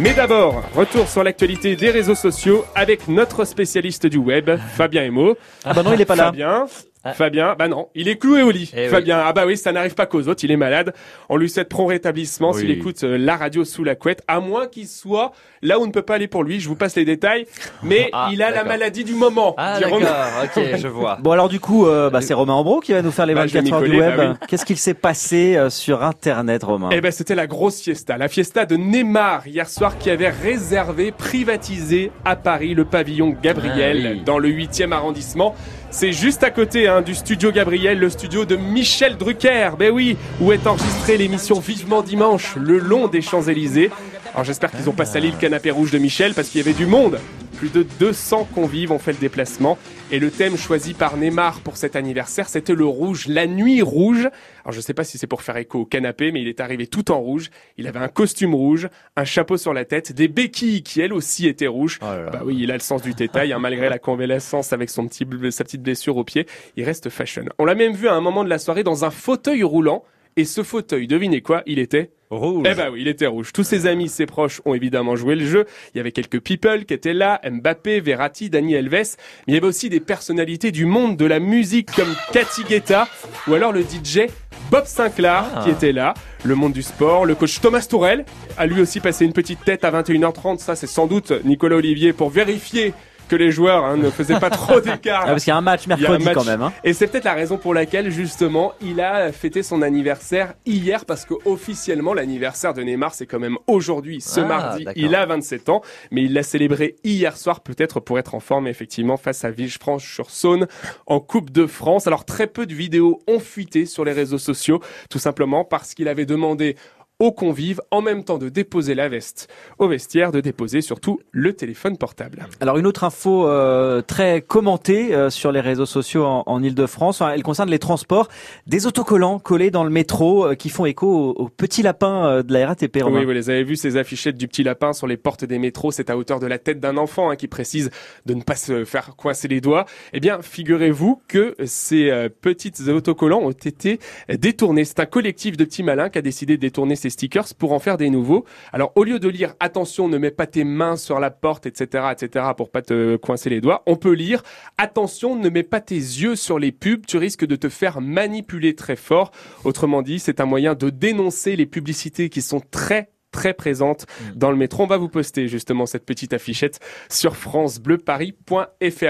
Mais d'abord, retour sur l'actualité des réseaux sociaux avec notre spécialiste du web, Fabien Emo. Ah bah non, il est pas là. Fabien, bah non, il est cloué au lit. Fabien, oui. ah bah oui, ça n'arrive pas qu'aux autres, il est malade. On lui souhaite prompt rétablissement s'il écoute la radio sous la couette, à moins qu'il soit là où on ne peut pas aller pour lui. Je vous passe les détails, mais il a la maladie du moment. Ah d'accord, ok, je vois. Bon alors du coup, c'est Romain Ambro qui va nous faire les 24 heures du web. Bah oui. Qu'est-ce qu'il s'est passé sur Internet, Romain? Eh ben c'était la grosse fiesta, la fiesta de Neymar hier soir qui avait privatisé à Paris le pavillon Gabriel dans le 8e arrondissement. C'est juste à côté du studio Gabriel, le studio de Michel Drucker. Ben oui, où est enregistrée l'émission Vivement Dimanche, le long des Champs-Élysées. Alors j'espère qu'ils n'ont pas sali le canapé rouge de Michel parce qu'il y avait du monde. Plus de 200 convives ont fait le déplacement. Et le thème choisi par Neymar pour cet anniversaire, c'était le rouge, la nuit rouge. Alors je sais pas si c'est pour faire écho au canapé, mais il est arrivé tout en rouge. Il avait un costume rouge, un chapeau sur la tête, des béquilles qui elles aussi étaient rouges. Bah oui, il a le sens du détail, malgré la convalescence avec sa petite blessure au pied, il reste fashion. On l'a même vu à un moment de la soirée dans un fauteuil roulant. Et ce fauteuil, devinez quoi, il était rouge. Eh ben oui, il était rouge. Tous ses amis, ses proches ont évidemment joué le jeu. Il y avait quelques people qui étaient là, Mbappé, Verratti, Dani Alves. Mais il y avait aussi des personnalités du monde de la musique comme Cathy Guetta ou alors le DJ Bob Sinclair qui était là. Le monde du sport, le coach Thomas Tourelle a lui aussi passé une petite tête à 21h30. Ça, c'est sans doute Nicolas Olivier pour vérifier que les joueurs ne faisaient pas trop d'écart. Parce qu'il y a un match mercredi quand même. Et c'est peut-être la raison pour laquelle justement il a fêté son anniversaire hier, parce que officiellement l'anniversaire de Neymar c'est quand même aujourd'hui, ce mardi. D'accord. Il a 27 ans, mais il l'a célébré hier soir peut-être pour être en forme effectivement face à Villefranche-sur-Saône en Coupe de France. Alors très peu de vidéos ont fuité sur les réseaux sociaux, tout simplement parce qu'il avait demandé aux convives, en même temps de déposer la veste au vestiaire, de déposer surtout le téléphone portable. Alors une autre info très commentée sur les réseaux sociaux en Ile-de-France, elle concerne les transports, des autocollants collés dans le métro qui font écho au petit lapin de la RATP. Romain. Oui, vous les avez vus, ces affichettes du petit lapin sur les portes des métros, c'est à hauteur de la tête d'un enfant qui précise de ne pas se faire coincer les doigts. Eh bien, figurez-vous que ces petites autocollants ont été détournés. C'est un collectif de petits malins qui a décidé de détourner ces stickers pour en faire des nouveaux. Alors au lieu de lire attention, ne mets pas tes mains sur la porte, etc., pour pas te coincer les doigts, on peut lire attention, ne mets pas tes yeux sur les pubs, tu risques de te faire manipuler très fort. Autrement dit, c'est un moyen de dénoncer les publicités qui sont très présentes dans le métro. On va vous poster justement cette petite affichette sur francebleuparis.fr.